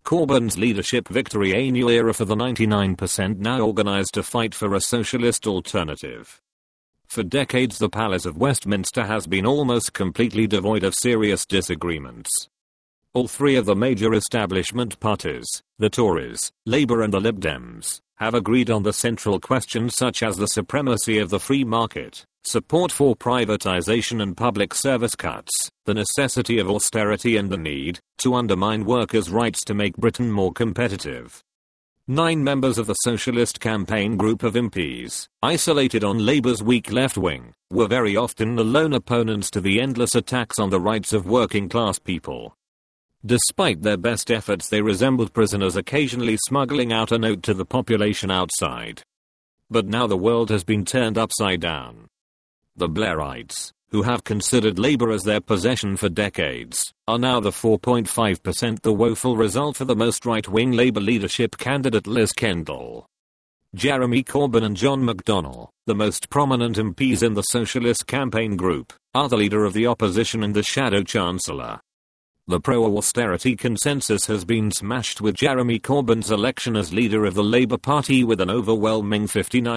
Corbyn's leadership victory a new era for the 99% now organised to fight for a socialist alternative. For decades the Palace of Westminster has been almost completely devoid of serious disagreements. All three of the major establishment parties, the Tories, Labour and the Lib Dems, have agreed on the central questions such as the supremacy of the free market, support for privatization and public service cuts, the necessity of austerity and the need to undermine workers' rights to make Britain more competitive. 9 members of the Socialist Campaign group of MPs, isolated on Labour's weak left wing, were very often the lone opponents to the endless attacks on the rights of working class people. Despite their best efforts, they resembled prisoners occasionally smuggling out a note to the population outside. But now the world has been turned upside down. The Blairites, who have considered Labour as their possession for decades, are now the 4.5%, the woeful result for the most right-wing Labour leadership candidate Liz Kendall. Jeremy Corbyn and John McDonnell, the most prominent MPs in the Socialist Campaign group, are the leader of the opposition and the shadow chancellor. The pro-austerity consensus has been smashed with Jeremy Corbyn's election as leader of the Labour Party with an overwhelming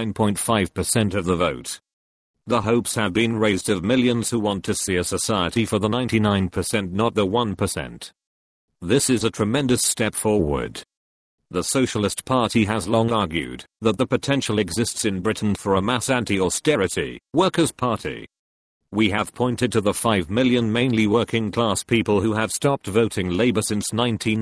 59.5% of the vote. The hopes have been raised of millions who want to see a society for the 99%, not the 1%. This is a tremendous step forward. The Socialist Party has long argued that the potential exists in Britain for a mass anti-austerity workers' party. We have pointed to the 5 million mainly working class people who have stopped voting Labour since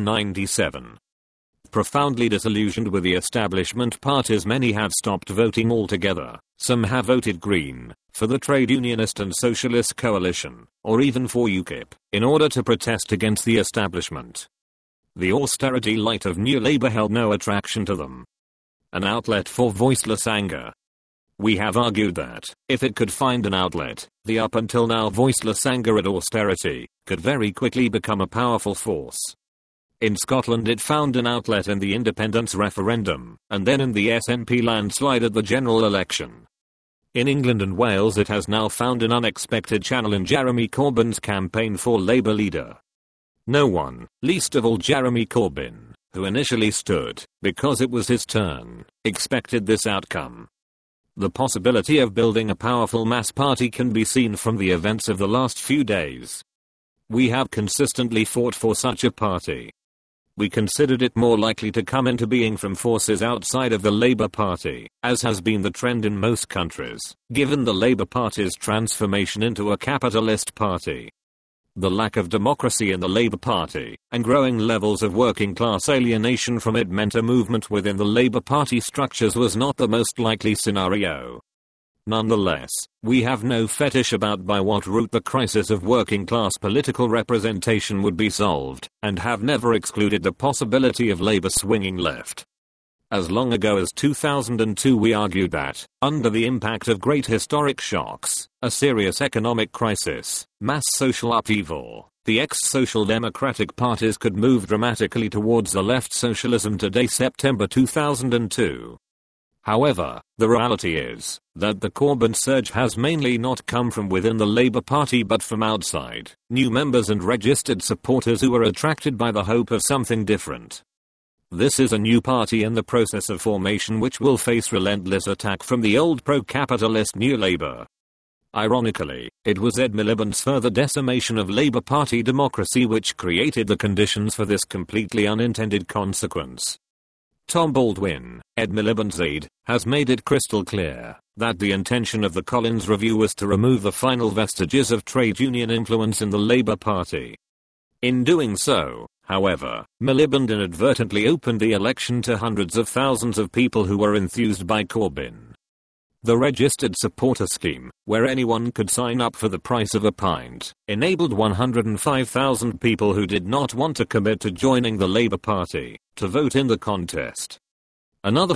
1997. Profoundly disillusioned with the establishment parties, many have stopped voting altogether. Some have voted Green, for the trade unionist and socialist coalition, or even for UKIP, in order to protest against the establishment. The austerity light of New Labour held no attraction to them. An outlet for voiceless anger. We have argued that, if it could find an outlet, the up until now voiceless anger at austerity could very quickly become a powerful force. In Scotland it found an outlet in the independence referendum, and then in the SNP landslide at the general election. In England and Wales it has now found an unexpected channel in Jeremy Corbyn's campaign for Labour leader. No one, least of all Jeremy Corbyn, who initially stood, because it was his turn, expected this outcome. The possibility of building a powerful mass party can be seen from the events of the last few days. We have consistently fought for such a party. We considered it more likely to come into being from forces outside of the Labour Party, as has been the trend in most countries, given the Labour Party's transformation into a capitalist party. The lack of democracy in the Labour Party, and growing levels of working class alienation from it meant a movement within the Labour Party structures was not the most likely scenario. Nonetheless, we have no fetish about by what route the crisis of working class political representation would be solved, and have never excluded the possibility of Labour swinging left. As long ago as 2002 we argued that, under the impact of great historic shocks, a serious economic crisis, mass social upheaval, the ex-social democratic parties could move dramatically towards the left. Socialism Today, September 2002. However, the reality is that the Corbyn surge has mainly not come from within the Labour Party but from outside, new members and registered supporters who are attracted by the hope of something different. This is a new party in the process of formation which will face relentless attack from the old pro-capitalist New Labour. Ironically, it was Ed Miliband's further decimation of Labour Party democracy which created the conditions for this completely unintended consequence. Tom Baldwin, Ed Miliband's aide, has made it crystal clear that the intention of the Collins Review was to remove the final vestiges of trade union influence in the Labour Party. In doing so, however, Miliband inadvertently opened the election to hundreds of thousands of people who were enthused by Corbyn. The registered supporter scheme, where anyone could sign up for the price of a pint, enabled 105,000 people who did not want to commit to joining the Labour Party to vote in the contest. Another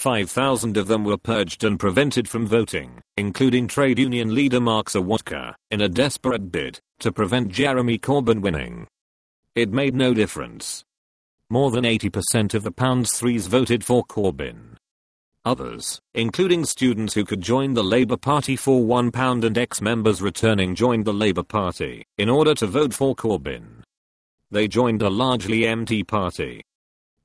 55,000 of them were purged and prevented from voting, including trade union leader Mark Sawatka, in a desperate bid to prevent Jeremy Corbyn winning. It made no difference. More than 80% of the #3s voted for Corbyn. Others, including students who could join the Labour Party for £1 and ex-members returning, joined the Labour Party in order to vote for Corbyn. They joined a largely empty party.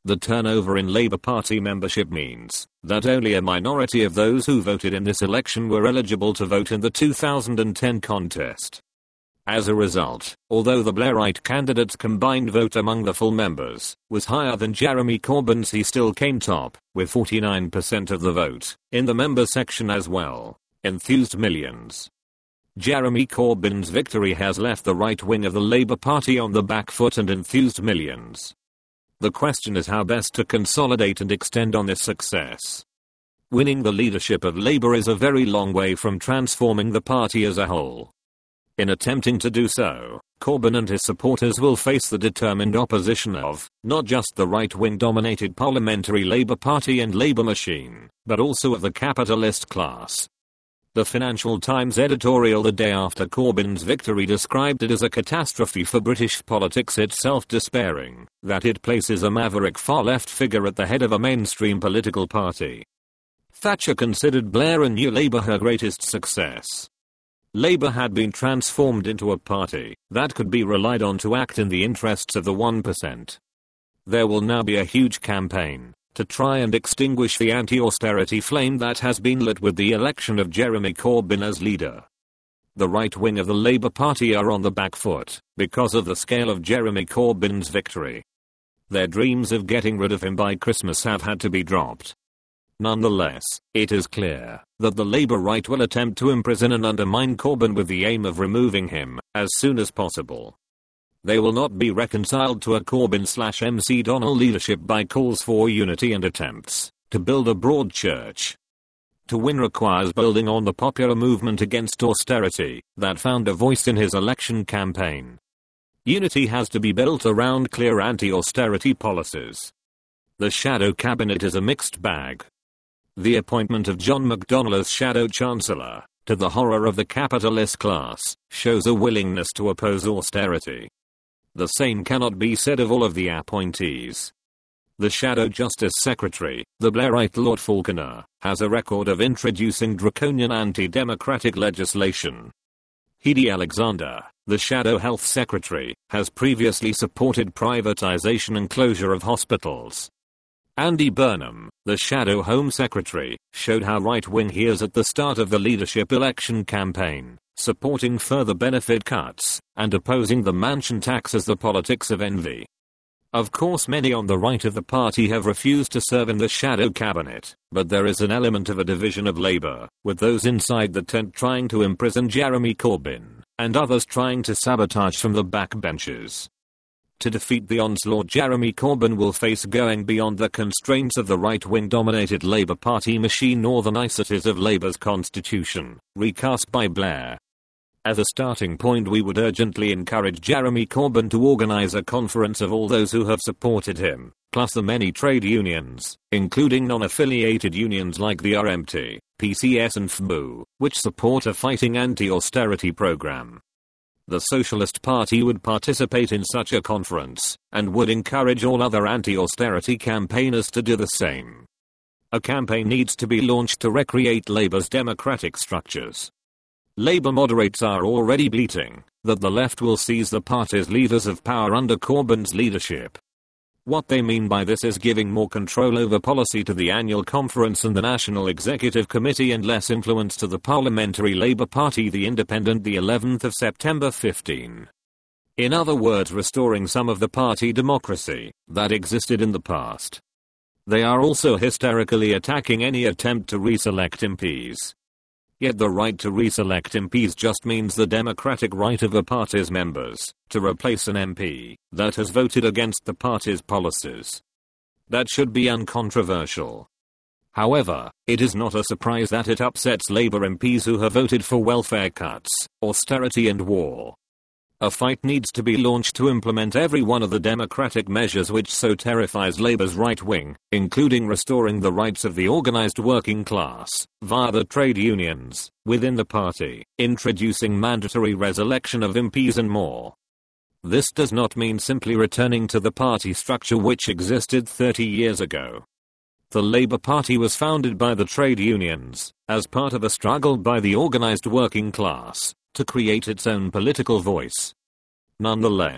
The turnover in Labour Party membership means that only a minority of those who voted in this election were eligible to vote in the 2010 contest. As a result, although the Blairite candidate's combined vote among the full members was higher than Jeremy Corbyn's, he still came top, with 49% of the vote, in the member section as well. Enthused millions. Jeremy Corbyn's victory has left the right wing of the Labour Party on the back foot and enthused millions. The question is how best to consolidate and extend on this success. Winning the leadership of Labour is a very long way from transforming the party as a whole. In attempting to do so, Corbyn and his supporters will face the determined opposition of not just the right-wing dominated parliamentary Labour Party and Labour machine, but also of the capitalist class. The Financial Times editorial the day after Corbyn's victory described it as a catastrophe for British politics itself, despairing that it places a maverick far-left figure at the head of a mainstream political party. Thatcher considered Blair and New Labour her greatest success. Labour had been transformed into a party that could be relied on to act in the interests of the 1%. There will now be a huge campaign to try and extinguish the anti-austerity flame that has been lit with the election of Jeremy Corbyn as leader. The right wing of the Labour Party are on the back foot because of the scale of Jeremy Corbyn's victory. Their dreams of getting rid of him by Christmas have had to be dropped. Nonetheless, it is clear that the Labour right will attempt to imprison and undermine Corbyn with the aim of removing him as soon as possible. They will not be reconciled to a Corbyn/MC Donnell leadership by calls for unity and attempts to build a broad church. To win requires building on the popular movement against austerity that found a voice in his election campaign. Unity has to be built around clear anti-austerity policies. The shadow cabinet is a mixed bag. The appointment of John McDonnell as shadow chancellor, to the horror of the capitalist class, shows a willingness to oppose austerity. The same cannot be said of all of the appointees. The Shadow Justice Secretary, the Blairite Lord Falconer, has a record of introducing draconian anti-democratic legislation. Hedy Alexander, the Shadow Health Secretary, has previously supported privatization and closure of hospitals. Andy Burnham, the Shadow Home Secretary, showed how right-wing he is at the start of the leadership election campaign, supporting further benefit cuts, and opposing the mansion tax as the politics of envy. Of course, many on the right of the party have refused to serve in the shadow cabinet, but there is an element of a division of Labour, with those inside the tent trying to imprison Jeremy Corbyn, and others trying to sabotage from the backbenches. To defeat the onslaught, Jeremy Corbyn will face going beyond the constraints of the right-wing dominated Labour Party machine or the niceties of Labour's constitution, recast by Blair. As a starting point, we would urgently encourage Jeremy Corbyn to organise a conference of all those who have supported him, plus the many trade unions, including non-affiliated unions like the RMT, PCS and FMU, which support a fighting anti-austerity programme. The Socialist Party would participate in such a conference, and would encourage all other anti-austerity campaigners to do the same. A campaign needs to be launched to recreate Labour's democratic structures. Labour moderates are already bleating that the left will seize the party's levers of power under Corbyn's leadership. What they mean by this is giving more control over policy to the annual conference and the National Executive Committee and less influence to the Parliamentary Labour Party, the Independent, the 11th of September 15. In other words, restoring some of the party democracy that existed in the past. They are also hysterically attacking any attempt to reselect MPs. Yet the right to reselect MPs just means the democratic right of a party's members to replace an MP that has voted against the party's policies. That should be uncontroversial. However, it is not a surprise that it upsets Labour MPs who have voted for welfare cuts, austerity and war. A fight needs to be launched to implement every one of the democratic measures which so terrifies Labour's right wing, including restoring the rights of the organised working class, via the trade unions, within the party, introducing mandatory reelection of MPs and more. This does not mean simply returning to the party structure which existed 30 years ago. The Labour Party was founded by the trade unions, as part of a struggle by the organised working class to create its own political voice. Nonetheless,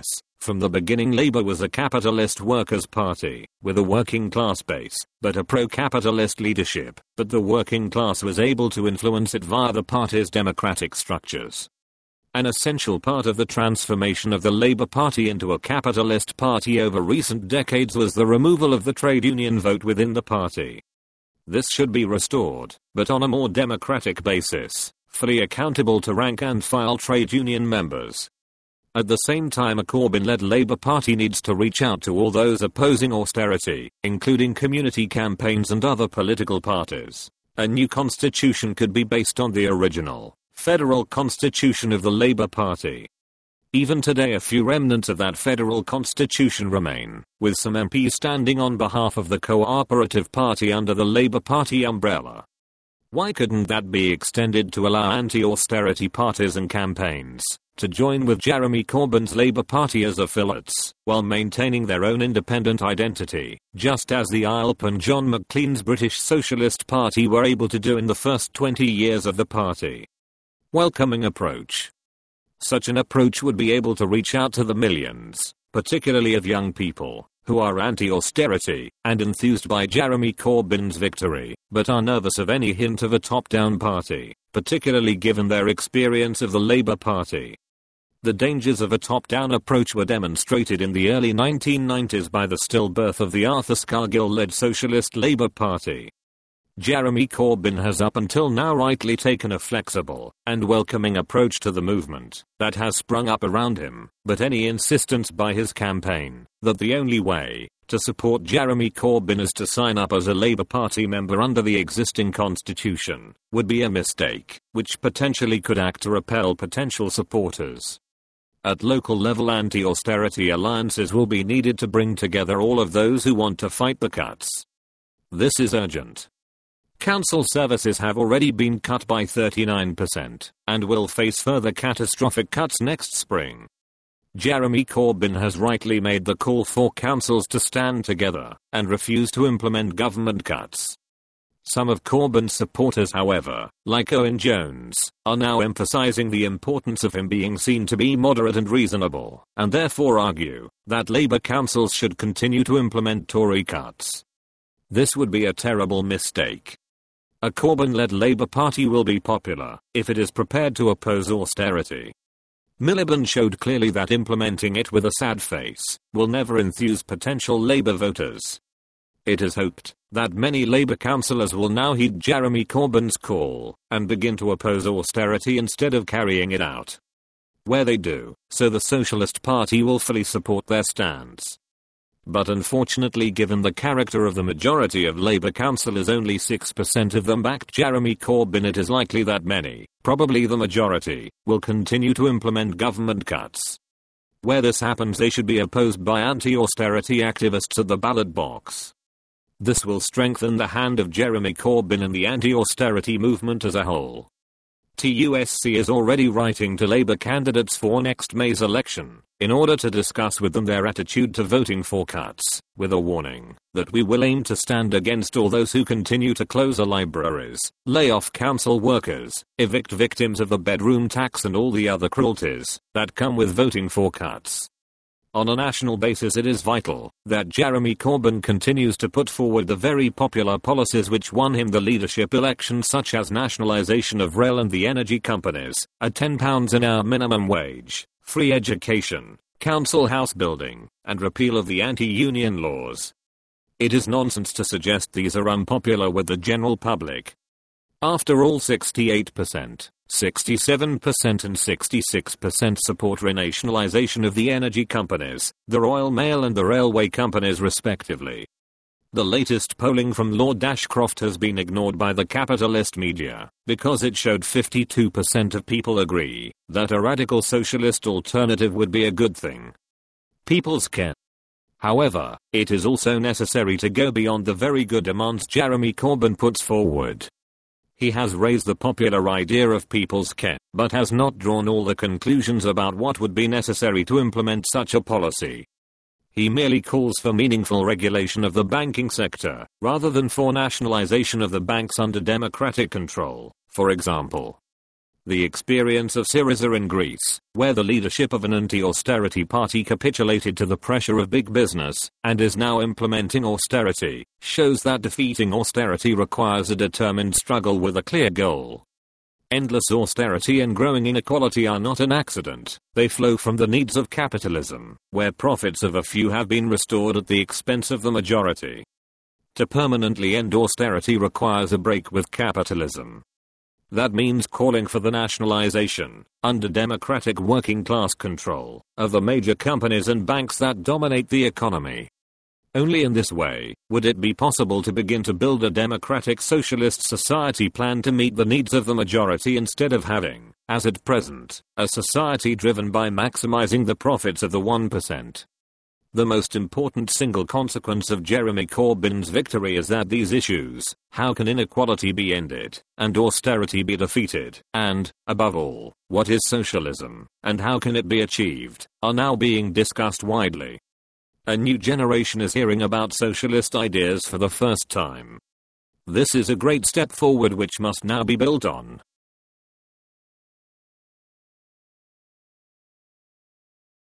From the beginning, Labour was a capitalist workers' party, with a working class base, but a pro-capitalist leadership, but the working class was able to influence it via the party's democratic structures. An essential part of the transformation of the Labour Party into a capitalist party over recent decades was the removal of the trade union vote within the party. This should be restored, but on a more democratic basis, fully accountable to rank and file trade union members. At the same time, a Corbyn-led Labour Party needs to reach out to all those opposing austerity, including community campaigns and other political parties. A new constitution could be based on the original federal constitution of the Labour Party. Even today, a few remnants of that federal constitution remain, with some MPs standing on behalf of the Cooperative Party under the Labour Party umbrella. Why couldn't that be extended to allow anti-austerity parties and campaigns to join with Jeremy Corbyn's Labour Party as affiliates, while maintaining their own independent identity, just as the ILP and John McLean's British Socialist Party were able to do in the first 20 years of the party? Welcoming approach. Such an approach would be able to reach out to the millions, particularly of young people, who are anti-austerity and enthused by Jeremy Corbyn's victory, but are nervous of any hint of a top-down party, particularly given their experience of the Labour Party. The dangers of a top-down approach were demonstrated in the early 1990s by the stillbirth of the Arthur Scargill-led Socialist Labour Party. Jeremy Corbyn has up until now rightly taken a flexible and welcoming approach to the movement that has sprung up around him, but any insistence by his campaign that the only way to support Jeremy Corbyn is to sign up as a Labour Party member under the existing constitution would be a mistake, which potentially could act to repel potential supporters. At local level, anti-austerity alliances will be needed to bring together all of those who want to fight the cuts. This is urgent. Council services have already been cut by 39% and will face further catastrophic cuts next spring. Jeremy Corbyn has rightly made the call for councils to stand together and refuse to implement government cuts. Some of Corbyn's supporters, however, like Owen Jones, are now emphasizing the importance of him being seen to be moderate and reasonable, and therefore argue that Labour councils should continue to implement Tory cuts. This would be a terrible mistake. A Corbyn-led Labour Party will be popular if it is prepared to oppose austerity. Miliband showed clearly that implementing it with a sad face will never enthuse potential Labour voters. It is hoped that many Labour councillors will now heed Jeremy Corbyn's call and begin to oppose austerity instead of carrying it out. Where they do so, the Socialist Party will fully support their stance. But unfortunately, given the character of the majority of Labour councillors, only 6% of them backed Jeremy Corbyn, it is likely that many, probably the majority, will continue to implement government cuts. Where this happens, they should be opposed by anti-austerity activists at the ballot box. This will strengthen the hand of Jeremy Corbyn and the anti-austerity movement as a whole. TUSC is already writing to Labour candidates for next May's election, in order to discuss with them their attitude to voting for cuts, with a warning that we will aim to stand against all those who continue to close our libraries, lay off council workers, evict victims of the bedroom tax and all the other cruelties that come with voting for cuts. On a national basis, it is vital that Jeremy Corbyn continues to put forward the very popular policies which won him the leadership election, such as nationalisation of rail and the energy companies, a £10 an hour minimum wage, free education, council house building, and repeal of the anti-union laws. It is nonsense to suggest these are unpopular with the general public. After all, 68%, 67% and 66% support renationalisation of the energy companies, the Royal Mail and the railway companies respectively. The latest polling from Lord Ashcroft has been ignored by the capitalist media, because it showed 52% of people agree that a radical socialist alternative would be a good thing. People's care. However, it is also necessary to go beyond the very good demands Jeremy Corbyn puts forward. He has raised the popular idea of people's care, but has not drawn all the conclusions about what would be necessary to implement such a policy. He merely calls for meaningful regulation of the banking sector, rather than for nationalization of the banks under democratic control, for example. The experience of Syriza in Greece, where the leadership of an anti-austerity party capitulated to the pressure of big business, and is now implementing austerity, shows that defeating austerity requires a determined struggle with a clear goal. Endless austerity and growing inequality are not an accident, they flow from the needs of capitalism, where profits of a few have been restored at the expense of the majority. To permanently end austerity requires a break with capitalism. That means calling for the nationalization, under democratic working class control, of the major companies and banks that dominate the economy. Only in this way would it be possible to begin to build a democratic socialist society plan to meet the needs of the majority instead of having, as at present, a society driven by maximizing the profits of the 1%. The most important single consequence of Jeremy Corbyn's victory is that these issues, how can inequality be ended, and austerity be defeated, and, above all, what is socialism, and how can it be achieved, are now being discussed widely. A new generation is hearing about socialist ideas for the first time. This is a great step forward which must now be built on,